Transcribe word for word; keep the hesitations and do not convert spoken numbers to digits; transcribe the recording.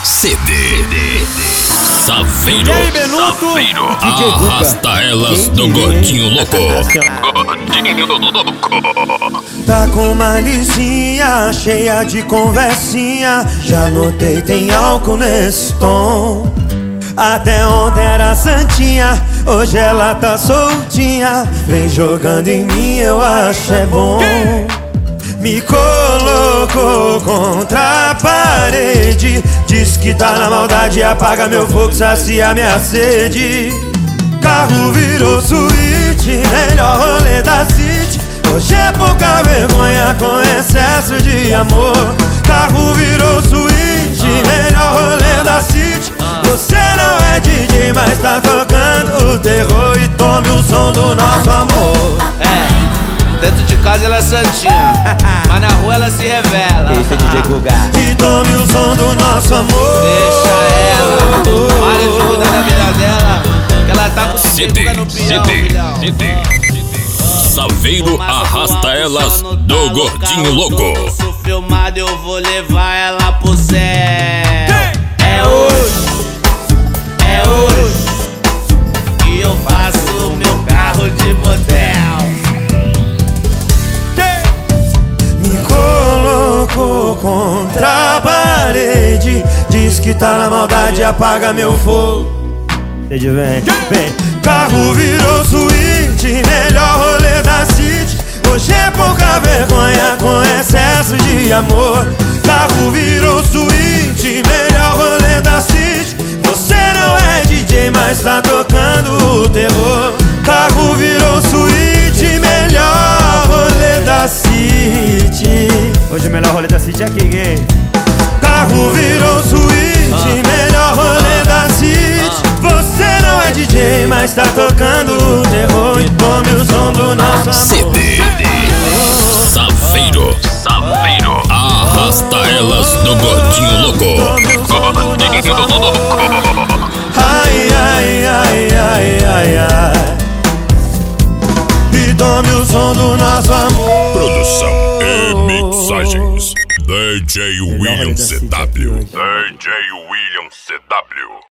C D Saveiro, Saveiro, arrasta elas do Gordinho Louco. Gordinho Louco. Tá com malicinha, cheia de conversinha. Já notei, tem álcool nesse tom. Até ontem era santinha, hoje ela tá soltinha. Vem jogando em mim, eu acho é bom. Me colocou contra a parede. Diz que tá na maldade, apaga meu fogo, sacia minha sede. Carro virou suíte, melhor rolê da city. Hoje é pouca vergonha com excesso de amor. Carro virou suíte, melhor rolê da city. Você não é D J, mas tá tocando o terror. E tome o som do nosso amor. É, dentro de casa ela é santinha, mas na rua ela se revela. Esse é D J Guga. E tome o som do nosso amor. Deixa ela, para de cuidar da vida dela, que ela tá com C D, no C pião, D, filhão. C D. Saveiro arrasta elas do Gordinho Louco. Sou filmado, eu vou levar ela pro céu. É hoje, é hoje que eu faço o meu carro de motel. Me colocou contra a parede. Diz que tá na maldade, apaga meu fogo. Vem, vem. Carro virou suíte, melhor rolê da city. Hoje é pouca vergonha com excesso de amor. Carro virou suíte, melhor rolê da city. Você não é D J, mas tá tocando o terror. Carro virou suíte, melhor rolê da city. Hoje o melhor rolê da city é aqui, gay. Carro virou suíte, melhor rolê da city. Você não é D J, mas tá tocando o terror. E tome o som do nosso amor. C D Saveiro, Saveiro, arrasta elas do Gordinho Louco. Gordinho Louco. Ai, ai, ai, ai, ai, ai. E tome o som do nosso amor. Produção e mixagens D J William C W. D J William C W.